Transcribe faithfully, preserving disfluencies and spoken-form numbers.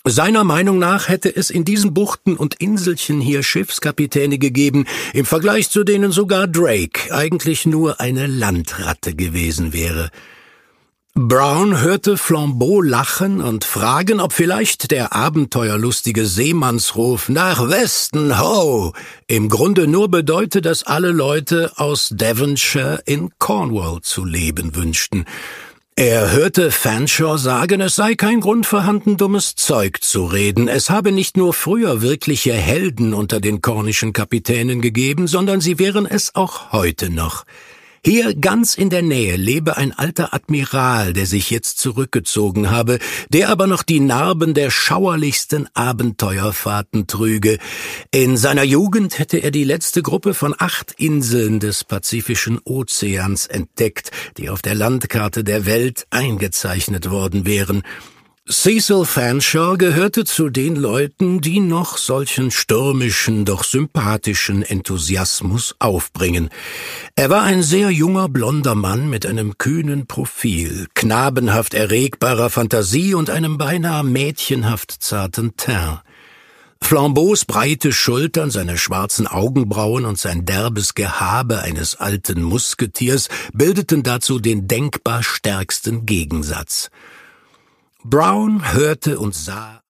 Seiner Meinung nach hätte es in diesen Buchten und Inselchen hier Schiffskapitäne gegeben, im Vergleich zu denen sogar Drake eigentlich nur eine Landratte gewesen wäre. Brown hörte Flambeau lachen und fragen, ob vielleicht der abenteuerlustige Seemannsruf »Nach Westen, ho!« im Grunde nur bedeute, dass alle Leute aus Devonshire in Cornwall zu leben wünschten. Er hörte Fanshawe sagen, es sei kein Grund vorhanden, dummes Zeug zu reden. Es habe nicht nur früher wirkliche Helden unter den kornischen Kapitänen gegeben, sondern sie wären es auch heute noch. Hier ganz in der Nähe lebe ein alter Admiral, der sich jetzt zurückgezogen habe, der aber noch die Narben der schauerlichsten Abenteuerfahrten trüge. In seiner Jugend hätte er die letzte Gruppe von acht Inseln des Pazifischen Ozeans entdeckt, die auf der Landkarte der Welt eingezeichnet worden wären. Cecil Fanshawe gehörte zu den Leuten, die noch solchen stürmischen, doch sympathischen Enthusiasmus aufbringen. Er war ein sehr junger, blonder Mann mit einem kühnen Profil, knabenhaft erregbarer Fantasie und einem beinahe mädchenhaft zarten Teint. Flambeaus breite Schultern, seine schwarzen Augenbrauen und sein derbes Gehabe eines alten Musketiers bildeten dazu den denkbar stärksten Gegensatz. Brown hörte und sah